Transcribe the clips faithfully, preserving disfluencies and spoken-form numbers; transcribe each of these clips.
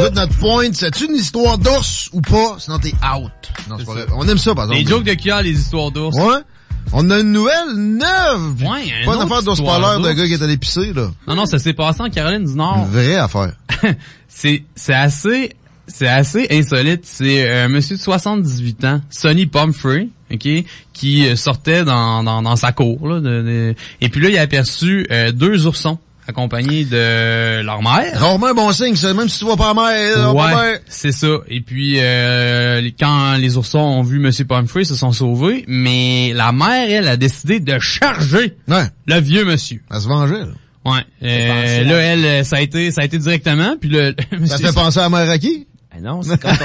Écoute, notre point, c'est-tu une histoire d'ours ou pas? Sinon, t'es out. Non, c'est pas vrai. On aime ça, par exemple. Les jokes de Kia, les histoires d'ours. Ouais. On a une nouvelle neuve. Ouais, un pas une autre affaire d'ours histoire parleur de d'ours. gars qui est allé pisser, là. Non, non, ça s'est passé en Caroline du Nord. Une vraie affaire. c'est, c'est assez, c'est assez insolite. C'est un monsieur de soixante-dix-huit ans, Sonny Pumphrey, ok, qui euh, sortait dans, dans, dans sa cour, là, de, de- et puis là, il a aperçu euh, deux oursons accompagnés de leur mère. Rarement un bon signe, ça. Même si tu vois pas la mère, elle va pas Ouais, bien. c'est ça. Et puis, euh, les- quand les oursons ont vu Monsieur Pumphrey, ils se sont sauvés, mais la mère, elle, a décidé de charger Ouais. le vieux monsieur. Elle se vengeait, là. Ouais. Euh, là, elle, euh, ça a été, ça a été directement, puis le, le Ça monsieur- te fait penser à la mère à qui? Ben non, c'est quand on...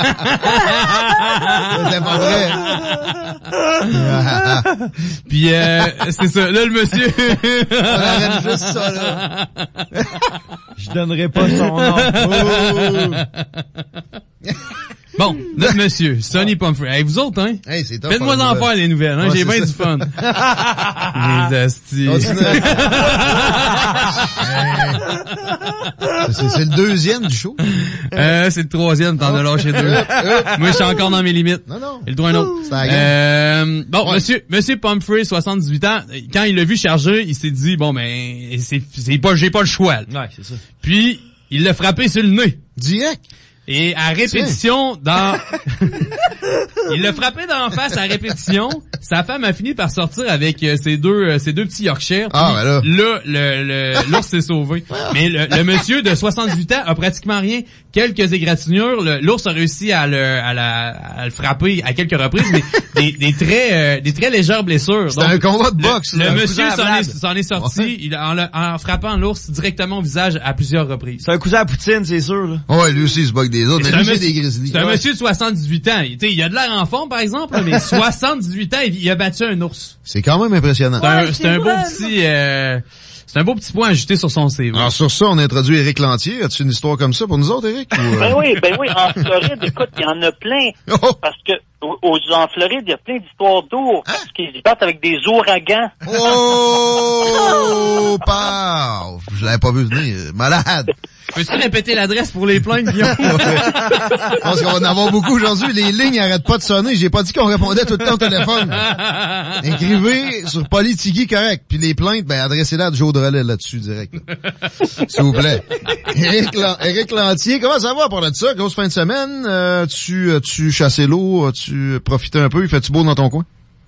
C'est pas vrai. Puis euh, c'est ça. Là, le monsieur. On arrête juste ça, là. Je donnerai pas son nom. Bon, notre monsieur, Sonny Pumphrey. Hey, vous autres, hein? Hey, c'est top. Faites-moi en faire les nouvelles, hein? Ouais, J'ai c'est bien ça. du fun. Les astis. Continue. c'est, c'est le deuxième du show. Euh, c'est le troisième, t'en as lâché deux. Moi, je suis encore dans mes limites. Non, non. Et le droit un autre. C'est la game. Euh, bon, Ouais. monsieur, monsieur Pumphrey, soixante-dix-huit ans, quand il l'a vu charger, il s'est dit, bon, ben, c'est, c'est pas, j'ai pas le choix, là. Ouais, c'est ça. Puis, il l'a frappé sur le nez. Direct. Et à répétition, dans... il l'a frappé d'en face à répétition. Sa femme a fini par sortir avec euh, ses deux euh, ses deux petits Yorkshire. Ah, ben là. Là, le, le, l'ours s'est sauvé. Mais le, le monsieur de soixante-huit ans a pratiquement rien. Quelques égratignures. Le, l'ours a réussi à le, à, la, à le frapper à quelques reprises, mais des, des très euh, des très légères blessures. C'était un combat de boxe. Le, là. le Un monsieur cousin à s'en Vlad. est, s'en est sorti Ouais. il, en, le- en frappant l'ours directement au visage à plusieurs reprises. C'est un cousin à Poutine, c'est sûr, là. Ouais, lui aussi, il se bug des autres. C'est Mais un lui, c'est monsieur- des grizzlies. C'est un Ouais. monsieur de soixante-dix-huit ans. Il, tu sais, il a de l'air en forme, par exemple, là, mais soixante-dix-huit ans, il, il a battu un ours. C'est quand même impressionnant. C'est un, Ouais, c'est c'est un beau vrai, petit... Euh, c'est un beau petit point à ajouter sur son C V. Alors, sur ça, on introduit Éric Lantier. As-tu une histoire comme ça pour nous autres, Éric? Ou, euh... Ben oui, ben oui, en Floride, écoute, il y en a plein. Oh! Parce que aux, aux- en Floride, il y a plein d'histoires d'ours. Parce qu'ils se battent avec des ouragans. Oh! Paf! Je l'avais pas vu venir. Malade! Peux-tu répéter l'adresse pour les plaintes, Guillaume? Je pense qu'on va en avoir beaucoup aujourd'hui. Les lignes arrêtent pas de sonner. J'ai pas dit qu'on répondait tout le temps au téléphone. Écrivez sur Politigui correct. Puis les plaintes, ben adressez-les à Joe Drolet là-dessus direct. là. S'il vous plaît. Éric, Lan- Éric Lantier, comment ça va à part de ça? Grosse fin de semaine. Euh, tu, tu chassé l'eau? As-tu profité un peu? Il fait-tu beau dans ton coin?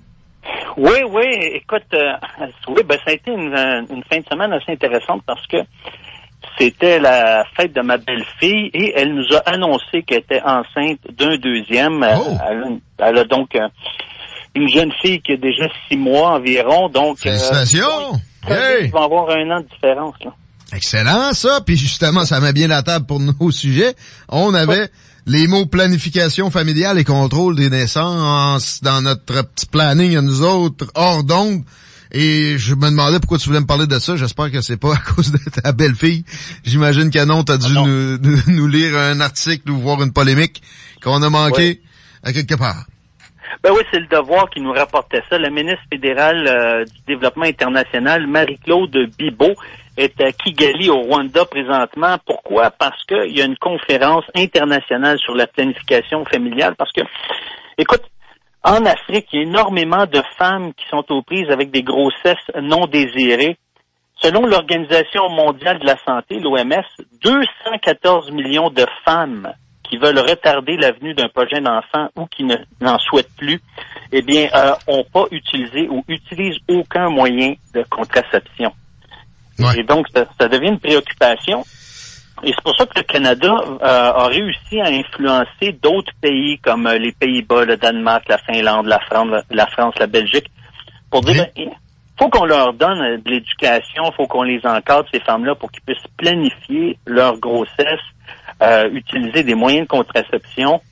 Oui, oui, écoute, euh, oui, ben ça a été une, une fin de semaine assez intéressante parce que c'était la fête de ma belle-fille et elle nous a annoncé qu'elle était enceinte d'un deuxième. Oh. Elle, a une- elle a donc euh, une jeune fille qui a déjà six mois environ, donc... euh, Félicitations! il Hey! va avoir un an de différence, là. Excellent, ça. Puis justement, ça met bien la table pour nos sujets. On avait les mots planification familiale et contrôle des naissances dans notre petit planning à nous autres, hors d'onde. Et je me demandais pourquoi tu voulais me parler de ça. J'espère que c'est pas à cause de ta belle-fille. J'imagine qu'Anon, t'as dû Ah non. nous, nous, nous lire un article ou voir une polémique qu'on a manqué à quelque part. Ben oui, c'est le Devoir qui nous rapportait ça. La ministre fédérale euh, du Développement international, Marie-Claude Bibeau, est à Kigali, au Rwanda, présentement. Pourquoi? Parce qu'il y a une conférence internationale sur la planification familiale. Parce que, écoute, en Afrique, il y a énormément de femmes qui sont aux prises avec des grossesses non désirées. Selon l'Organisation mondiale de la santé, l'O M S, deux cent quatorze millions de femmes qui veulent retarder la venue d'un projet d'enfant ou qui ne, n'en souhaitent plus, eh bien, euh, ont pas utilisé ou utilisent aucun moyen de contraception. Ouais. Et donc, ça, ça devient une préoccupation. Et c'est pour ça que le Canada euh, a réussi à influencer d'autres pays comme euh, les Pays-Bas, le Danemark, la Finlande, la France, la, France, la Belgique, pour dire, il Oui. faut qu'on leur donne euh, de l'éducation, il faut qu'on les encadre, ces femmes-là, pour qu'ils puissent planifier leur grossesse, euh, utiliser des moyens de contraception.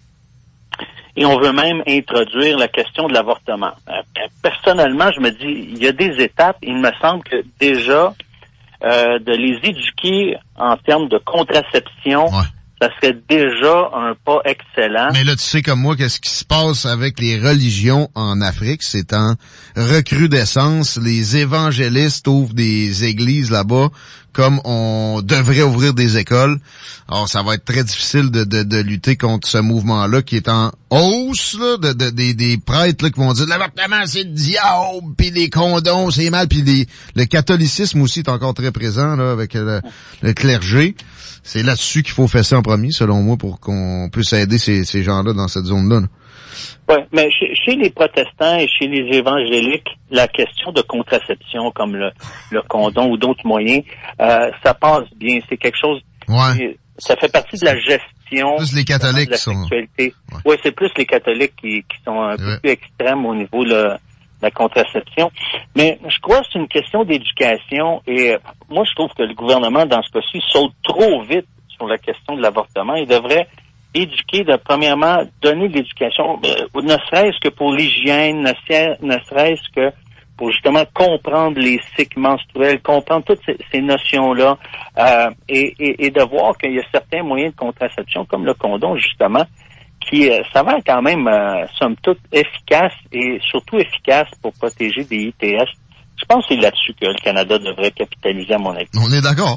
Et on veut même introduire la question de l'avortement. Euh, personnellement, je me dis, il y a des étapes, il me semble que déjà, Euh, de les éduquer en termes de contraception, Ouais. ça serait déjà un pas excellent. Mais là, tu sais comme moi, qu'est-ce qui se passe avec les religions en Afrique? C'est en recrudescence. Les évangélistes ouvrent des églises là-bas comme on devrait ouvrir des écoles. Alors, ça va être très difficile de, de, de lutter contre ce mouvement-là qui est en hausse, là, de, de, des, des prêtres là, qui vont dire l'avortement, c'est le diable, puis les condoms, c'est mal, puis les, le catholicisme aussi est encore très présent là avec le, le clergé. C'est là-dessus qu'il faut fesser en premier, selon moi, pour qu'on puisse aider ces, ces gens-là dans cette zone-là. Là. Oui, mais chez, chez les protestants et chez les évangéliques, la question de contraception, comme le, le condom ou d'autres moyens, euh, ça passe bien. C'est quelque chose... Ouais. Ça fait partie de la gestion... Plus les catholiques de la sont... sexualité. Ouais, ouais, c'est plus les catholiques qui, qui sont un peu plus extrêmes au niveau de la contraception. Mais je crois que c'est une question d'éducation. Et euh, moi, je trouve que le gouvernement, dans ce cas-ci, saute trop vite sur la question de l'avortement. Il devrait... éduquer, de premièrement donner de l'éducation, euh, ne serait-ce que pour l'hygiène, ne, ne serait-ce que pour justement comprendre les cycles menstruels, comprendre toutes ces, ces notions-là, euh, et, et, et de voir qu'il y a certains moyens de contraception, comme le condom, justement, qui euh, s'avèrent quand même, euh, somme toute, efficaces et surtout efficaces pour protéger des I T S. Je pense que c'est là-dessus que le Canada devrait capitaliser, à mon avis. On est d'accord.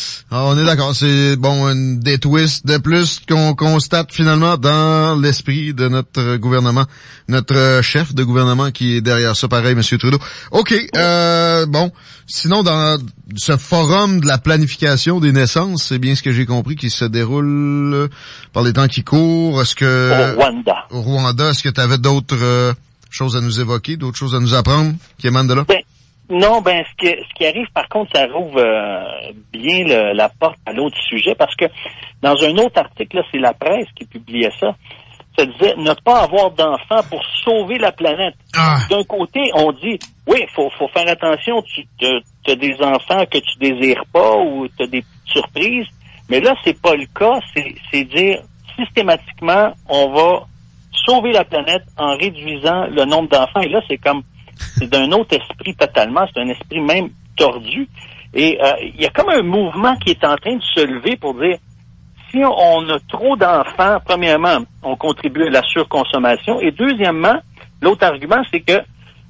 On est d'accord. C'est bon, une des twists de plus qu'on constate finalement dans l'esprit de notre gouvernement, notre chef de gouvernement qui est derrière ça, pareil, M. Trudeau. OK. Euh, bon. Sinon, dans ce forum de la planification des naissances, c'est bien ce que j'ai compris, qui se déroule par les temps qui courent. Est-ce que... Au Rwanda. Au Rwanda, est-ce que tu avais d'autres euh, choses à nous évoquer, d'autres choses à nous apprendre qui émanent de là? Ben, Non, ben ce qui, ce qui arrive, par contre, ça rouvre euh, bien le, la porte à l'autre sujet, parce que dans un autre article, là, c'est la presse qui publiait ça, ça disait ne pas avoir d'enfants pour sauver la planète. Ah. D'un côté, on dit oui, faut faut faire attention, tu as des enfants que tu désires pas ou tu as des petites surprises, mais là, c'est pas le cas, c'est, c'est dire systématiquement on va sauver la planète en réduisant le nombre d'enfants, et là, c'est comme c'est d'un autre esprit totalement, c'est un esprit même tordu. Et euh, il y a comme un mouvement qui est en train de se lever pour dire, si on a trop d'enfants, premièrement, on contribue à la surconsommation. Et deuxièmement, l'autre argument, c'est que,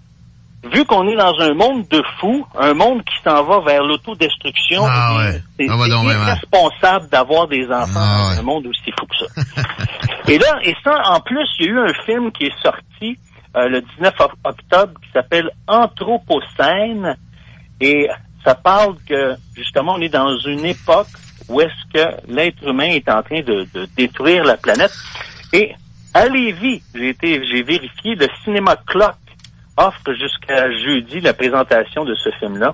vu qu'on est dans un monde de fous, un monde qui s'en va vers l'autodestruction, ah ouais. c'est, ah, c'est irresponsable d'avoir des enfants ah dans ouais. un monde aussi fou que ça. Et là, et ça, en plus, il y a eu un film qui est sorti Euh, le dix-neuf octobre, qui s'appelle Anthropocène, et ça parle que, justement, on est dans une époque où est-ce que l'être humain est en train de, de détruire la planète. Et à Lévis, j'ai été, j'ai vérifié, le Cinéma Clock offre jusqu'à jeudi la présentation de ce film-là.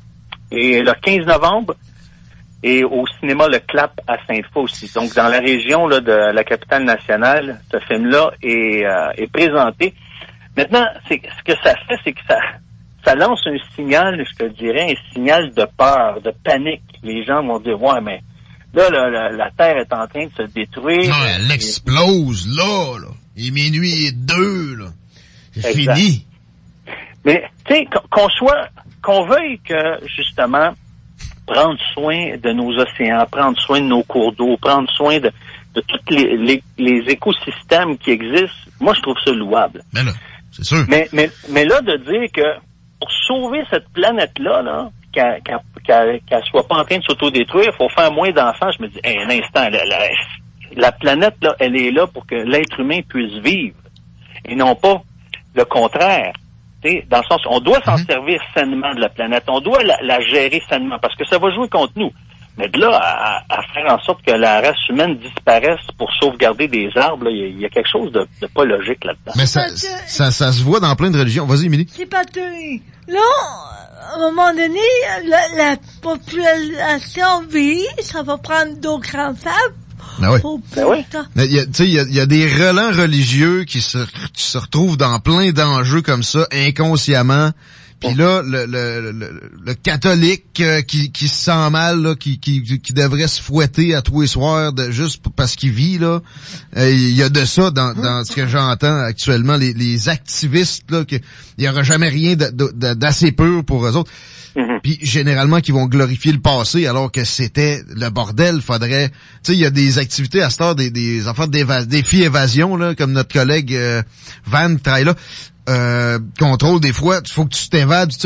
Et le quinze novembre, et au cinéma Le Clap à Sainte-Foy aussi. Donc, dans la région là, de la capitale nationale, ce film-là est, euh, est présenté. Maintenant, c'est, ce que ça fait, c'est que ça, ça lance un signal, je te dirais, un signal de peur, de panique. Les gens vont dire, ouais, mais là, la, la, la Terre est en train de se détruire. Non, elle explose, là, là. Il est minuit et deux, là. C'est exact. Fini. Mais, tu sais, qu'on soit, qu'on veuille que, justement, prendre soin de nos océans, prendre soin de nos cours d'eau, prendre soin de, de tous les, les, les écosystèmes qui existent, moi, je trouve ça louable. Mais là, c'est sûr. Mais, mais, mais là, de dire que pour sauver cette planète-là, là, qu'elle, qu'elle, qu'elle, qu'elle soit pas en train de s'autodétruire, il faut faire moins d'enfants. Je me dis, hey, un instant, la, la, la planète, là, elle est là pour que l'être humain puisse vivre. Et non pas le contraire. T'sais, dans le sens, on doit s'en mm-hmm. servir sainement de la planète. On doit la, la gérer sainement, parce que ça va jouer contre nous. Mais de là à, à faire en sorte que la race humaine disparaisse pour sauvegarder des arbres, il y, y a quelque chose de, de pas logique là-dedans. Mais ça, ça, ça se voit dans plein de religions. Vas-y, Émilie. C'est pas terrible. Là, à un moment donné, la, la population vit, ça va prendre d'autres enfants. Ben oui. Ben oui. Tu sais, il y a, y a des relents religieux qui se, qui se retrouvent dans plein d'enjeux comme ça, inconsciemment. Puis là, le, le, le, le catholique euh, qui, qui se sent mal, là, qui, qui, qui devrait se fouetter à tous les soirs de, juste parce qu'il vit, là, il euh, y a de ça dans, dans ce que j'entends actuellement, les, les activistes, là, qu'il y aura jamais rien de, de, d'assez pur pour eux autres. Mm-hmm. Puis généralement qui vont glorifier le passé alors que c'était le bordel. Faudrait, tu sais, il y a des activités à cette heure, des, des enfants d'éva- défi évasion, là, comme notre collègue euh, Van travaille là. Euh, contrôle des fois, il faut que tu t'évades, tout ça.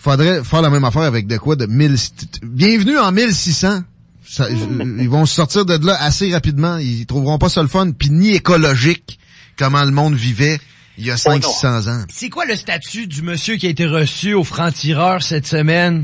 faudrait faire la même affaire avec de quoi de mille... Bienvenue en mille six cents. Ça, ils vont se sortir de là assez rapidement. Ils trouveront pas ça le fun, puis ni écologique, comment le monde vivait il y a cinq cents six cents ans. C'est quoi le statut du monsieur qui a été reçu au franc-tireur cette semaine?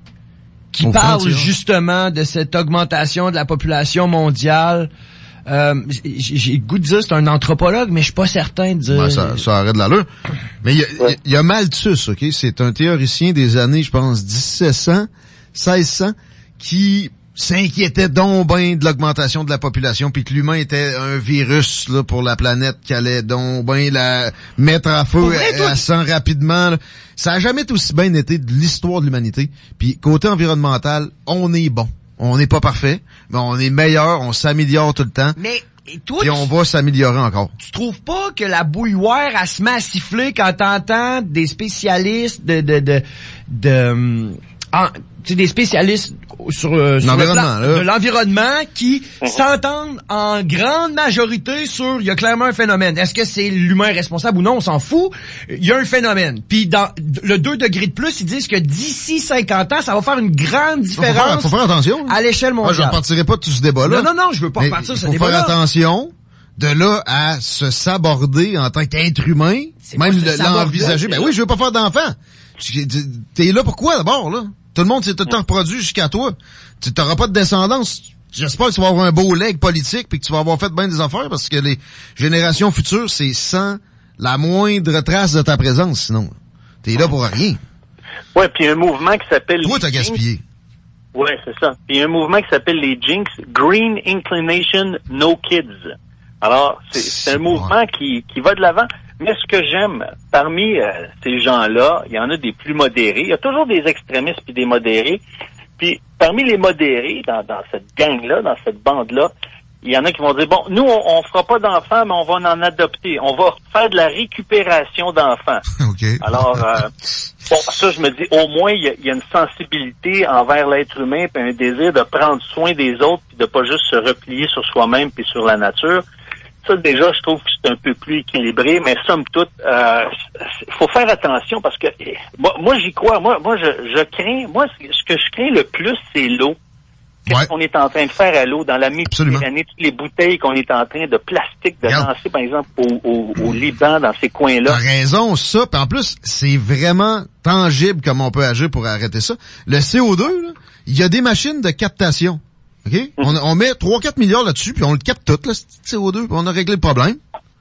Qui Au parle franc-tireur. justement de cette augmentation de la population mondiale. Euh, j'ai, j'ai le goût de dire c'est un anthropologue, mais je suis pas certain de dire... Ben, ça, ça arrête de l'allure. Mais il y a, il y a Malthus, OK? C'est un théoricien des années, je pense, dix-sept cents, seize cents, qui s'inquiétait donc ben de l'augmentation de la population, puis que l'humain était un virus là pour la planète qui allait donc ben la mettre à feu vrai, toi, à sang rapidement. Là. Ça a jamais été aussi bien été de l'histoire de l'humanité. Puis côté environnemental, on est bon. On n'est pas parfait, mais on est meilleur, on s'améliore tout le temps. Mais et toi, Puis on va s'améliorer encore. tu trouves pas que la bouilloire, elle se met à siffler quand t'entends des spécialistes de... de, de, de, hum, en, tu sais, des spécialistes sur, euh, sur le plan L'environnement, là. de l'environnement qui s'entendent en grande majorité sur il y a clairement un phénomène. Est-ce que c'est l'humain responsable ou non? On s'en fout. Il y a un phénomène. Puis dans le deux degrés de plus, ils disent que d'ici cinquante ans, ça va faire une grande Faut faire, différence faut faire attention. là. à l'échelle Moi, je mondiale. ne partirai pas de tout ce débat-là. Non, non, non, je veux pas Mais repartir il ce faut faire débat-là. attention de là à se saborder en tant qu'être humain, C'est même pas se de saborder, l'envisager. Ben c'est oui, je veux pas faire d'enfant. Tu- tu- T'es là pourquoi d'abord, là? Tout le monde s'est tout le temps reproduit jusqu'à toi. Tu t'auras pas de descendance. J'espère que tu vas avoir un beau leg politique puis que tu vas avoir fait bien des affaires parce que les générations futures, c'est sans la moindre trace de ta présence, sinon. T'es là pour rien. Ouais, puis un mouvement qui s'appelle... Toi, t'as les Jinx. gaspillé. Ouais, c'est ça. Puis il y a un mouvement qui s'appelle les Jinx, Green Inclination No Kids. Alors, c'est, c'est un mouvement qui, qui va de l'avant. Mais ce que j'aime, parmi euh, ces gens-là, il y en a des plus modérés. Il y a toujours des extrémistes puis des modérés. Puis parmi les modérés, dans, dans cette gang-là, dans cette bande-là, il y en a qui vont dire, bon, nous, on, on fera pas d'enfants, mais on va en adopter. On va faire de la récupération d'enfants. OK. Alors, euh, bon, ça, je me dis, au moins, il y a, il y a une sensibilité envers l'être humain, puis un désir de prendre soin des autres, puis de pas juste se replier sur soi-même puis sur la nature. Ça, déjà, je trouve que c'est un peu plus équilibré, mais somme toute, euh, faut faire attention parce que moi, moi j'y crois. Moi, moi, je, je crains. Moi, ce que je crains le plus, c'est l'eau. Qu'est-ce Ouais. qu'on est en train de faire à l'eau dans la Absolument. Méditerranée, toutes les bouteilles qu'on est en train de plastique de Regarde. lancer, par exemple, au, au, au Liban, dans ces coins-là. T'as raison, ça. Puis en plus, c'est vraiment tangible comme on peut agir pour arrêter ça. Le C O deux, là, il y a des machines de captation. OK? On, on met trois quatre milliards là-dessus, puis on le capte tout, là, ce petit C O deux, puis on a réglé le problème.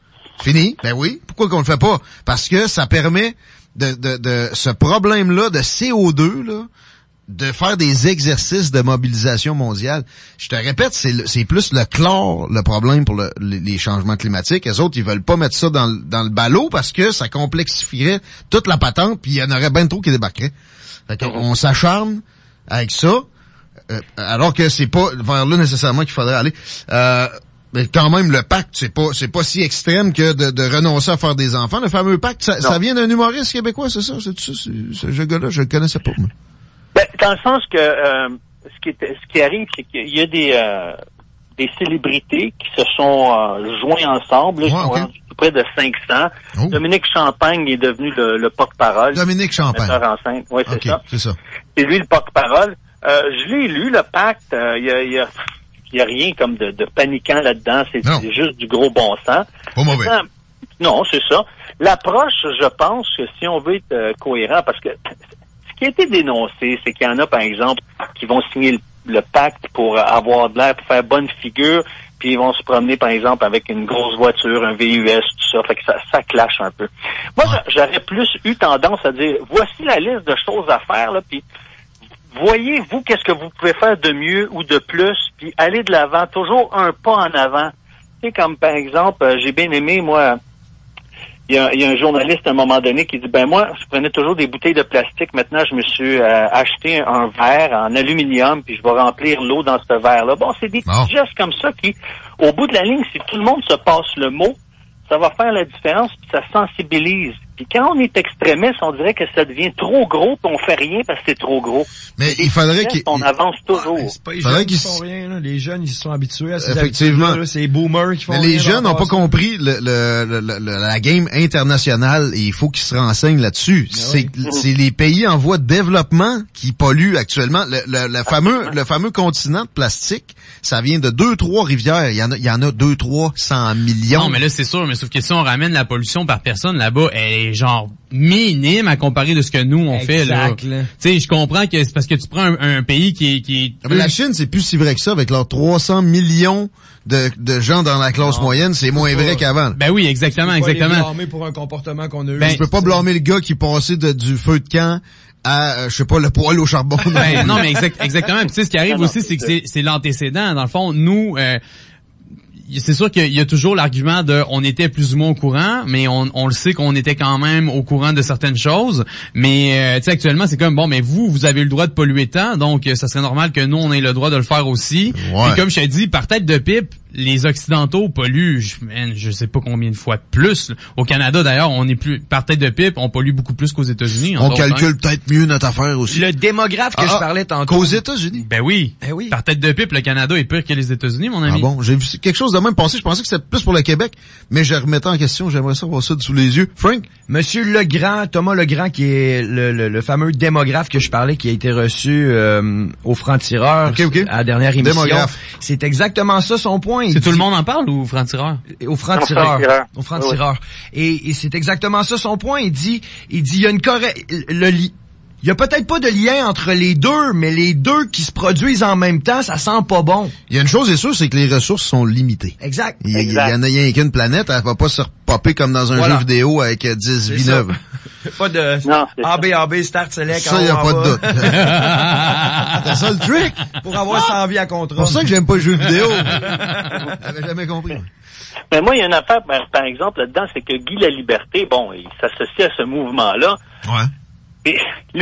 Fini. Ben oui. Pourquoi qu'on le fait pas? Parce que ça permet de, de, de ce problème-là de C O deux, là, de faire des exercices de mobilisation mondiale. Je te répète, c'est le- c'est plus le chlore le problème pour le- les les changements climatiques. Les autres, ils veulent pas mettre ça dans, le- dans le ballot parce que ça complexifierait toute la patente, puis il y en aurait bien trop qui débarqueraient. Fait qu'on on s'acharne avec ça, euh, alors que c'est pas vers là nécessairement qu'il faudrait aller. Euh, mais quand même, le pacte, c'est pas c'est pas si extrême que de, de renoncer à faire des enfants. Le fameux pacte, ça, ça vient d'un humoriste québécois, c'est ça? C'est ça? C'est- Ce gars-là, je le connaissais pas, moi. Ben, dans le sens que euh, ce qui est, ce qui arrive, c'est qu'il y a des euh, des célébrités qui se sont euh, joints ensemble. Là, Ouais, ils sont ok. rendus près de cinq cents. Oh. Dominique Champagne est devenu le, le porte-parole. Dominique Champagne. Metteur en scène. Oui, c'est OK, ça. c'est ça. C'est lui le porte-parole. Euh, je l'ai lu, le pacte. Il y a, y a, y a rien comme de, de paniquant là-dedans. C'est, Non. c'est juste du gros bon sens. Pas mauvais. Maintenant, non, c'est ça. L'approche, je pense que si on veut être euh, cohérent, parce que ce qui a été dénoncé, c'est qu'il y en a, par exemple, qui vont signer le, le pacte pour avoir de l'air, pour faire bonne figure, puis ils vont se promener, par exemple, avec une grosse voiture, un V U S, tout ça. Fait que ça, ça clash un peu. Moi, Ouais. j'aurais plus eu tendance à dire, voici la liste de choses à faire, là, puis voyez, vous, qu'est-ce que vous pouvez faire de mieux ou de plus, puis allez de l'avant, toujours un pas en avant. Tu sais, comme par exemple, euh, j'ai bien aimé, moi, il y a, il y a un journaliste à un moment donné qui dit, ben moi, je prenais toujours des bouteilles de plastique, maintenant je me suis euh, acheté un verre en aluminium, puis je vais remplir l'eau dans ce verre-là. Bon, c'est des Bon. petits gestes comme ça qui, au bout de la ligne, si tout le monde se passe le mot, ça va faire la différence, puis ça sensibilise. Puis quand on est extrémiste, on dirait que ça devient trop gros, puis on fait rien parce que c'est trop gros. Mais il faudrait qu'il... On avance toujours. C'est pas les Faudrait jeunes qui qu'ils- font rien, là. Les jeunes, ils se sont habitués à ces Effectivement. habitudes-là, là. C'est les boomers qui font Mais rien. les jeunes dans n'ont pas le passé. compris le, le, le, le- le- la game internationale et il faut qu'ils se renseignent là-dessus. C'est, c'est les pays en voie de développement qui polluent actuellement. Le, le, le fameux le fameux continent de plastique, ça vient de deux, trois rivières. Il y en a, il y en a deux, trois cent millions. Non, mais là, c'est sûr, mais sauf que si on ramène la pollution par personne là-bas, elle est genre minime à comparer de ce que nous, on fait, là. Exact, là. Tu sais, je comprends que c'est parce que tu prends un, un pays qui est, qui est... Ah, mais la Chine, c'est plus si vrai que ça, avec leurs trois cents millions de, de gens dans la classe Non, moyenne, c'est moins pas. vrai qu'avant. Ben oui, exactement, Tu peux pas les exactement. blâmer pour un comportement qu'on a eu. Ben, Tu peux pas blâmer le gars qui passait de, du feu de camp à, euh, je sais pas, le poêle au charbon. Ben, non, mais exact, exactement. Puis tu sais, ce qui arrive Non, non, aussi, c'est c'est que ça. c'est, c'est l'antécédent. Dans le fond, nous, euh, c'est sûr qu'il y a toujours l'argument de on était plus ou moins au courant, mais on, on le sait qu'on était quand même au courant de certaines choses. Mais euh, tu sais, actuellement, c'est comme bon, mais vous, vous avez le droit de polluer tant, donc euh, ça serait normal que nous, on ait le droit de le faire aussi. Ouais. Puis comme je te dis, par tête de pipe, les Occidentaux polluent, je, man, je sais pas combien de fois de plus. Au Canada, d'ailleurs, on est plus par tête de pipe, on pollue beaucoup plus qu'aux États-Unis. On entre autres, calcule hein. peut-être mieux notre affaire aussi. Le démographe que Ah, je parlais tantôt. Qu'aux États-Unis. Ben oui. Ben oui. Par tête de pipe, le Canada est pire que les États-Unis, mon ami. Ah bon, j'ai vu quelque chose de même passer. Je pensais que c'était plus pour le Québec, mais je remettais en question. J'aimerais ça avoir ça sous les yeux. Frank? Monsieur Legrand, Thomas Legrand, qui est le, le, le fameux démographe que je parlais, qui a été reçu euh, au Franc-Tireur Ok, ok. à la dernière émission. Démographe. C'est exactement ça son point. Il C'est tout dit- le monde en parle ou Franc-Tireur? Au franc-tireur. Au franc-tireur. Au franc-tireur. Et, et c'est exactement ça son point. Il dit, il dit, il y a une corré- le li- il y a peut-être pas de lien entre les deux, mais les deux qui se produisent en même temps, ça sent pas bon. Il y a une chose est sûre, c'est que les ressources sont limitées. Exact. Il y, il y Exact. en a rien qu'une planète, elle va pas se repopper comme dans un Voilà. jeu vidéo avec euh, dix C'est vies ça. neuves. Pas de Non, c'est A B A B, start, select, Ça, en il y a haut, pas en de bas, doute. C'est ça le trick. pour avoir cent vies à C'est contrôle. pour ça que j'aime pas le jeu vidéo. J'avais jamais compris. Mais moi, il y a une affaire, par, par exemple, là-dedans, c'est que Guy Laliberté, bon, il s'associe à ce mouvement-là. Ouais. Et lui,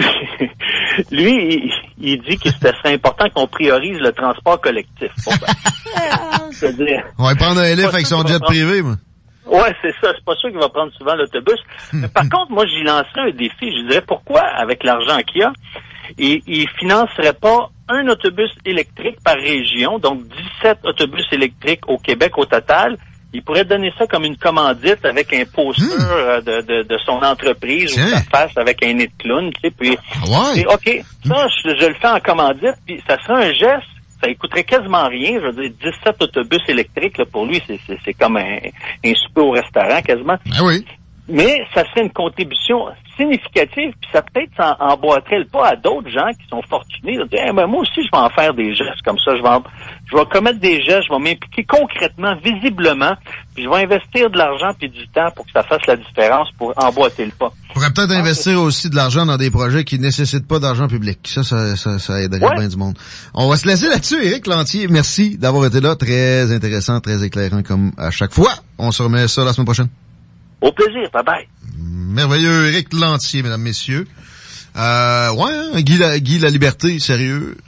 lui il, il dit que ce serait important qu'on priorise le transport collectif. Bon, ben, c'est-à-dire, On va prendre un élève avec son jet privé, moi. ouais, c'est ça. C'est pas sûr qu'il va prendre souvent l'autobus. Mais par contre, moi, j'y lancerais un défi. Je dirais pourquoi, avec l'argent qu'il y a, il, il financerait pas un autobus électrique par région, donc dix-sept autobus électriques au Québec au total. Il pourrait donner ça comme une commandite avec un poster euh, de, de, de son entreprise Tiens. ou sa face avec un nez de clown, tu sais, puis Ouais. et, OK, ça, je, je le fais en commandite, puis ça serait un geste, ça coûterait quasiment rien, je veux dire, dix-sept autobus électriques, là, pour lui, c'est, c'est, c'est comme un, un souper au restaurant, quasiment. Ben oui. Mais ça serait une contribution significative, puis ça peut-être en- emboîterait le pas à d'autres gens qui sont fortunés. De dire, Eh ben, moi aussi, je vais en faire des gestes comme ça. Je vais, en- je vais commettre des gestes, je vais m'impliquer concrètement, visiblement, puis je vais investir de l'argent puis du temps pour que ça fasse la différence pour emboîter le pas. On pourrait peut-être investir aussi de l'argent dans des projets qui nécessitent pas d'argent public. Ça, ça, ça, ça aiderait Ouais. bien du monde. On va se laisser là-dessus, Éric Lantier. Merci d'avoir été là. Très intéressant, très éclairant comme à chaque fois. On se remet ça la semaine prochaine. Au plaisir, bye bye. Merveilleux Éric Lantier, mesdames, messieurs. Euh, ouais, hein, Guy, la, Guy la Liberté, sérieux.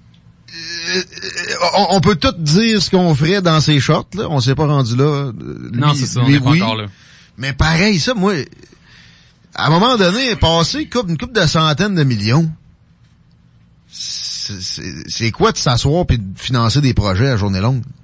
Euh, on, on peut tout dire ce qu'on ferait dans ces shorts, là. On s'est pas rendu là. Lui, Non, c'est ça, on lui, n'est pas oui. encore là. Mais pareil, ça, moi, à un moment donné, passer coupe, une coupe de centaines de millions, c'est, c'est, c'est quoi de s'asseoir puis de financer des projets à journée longue?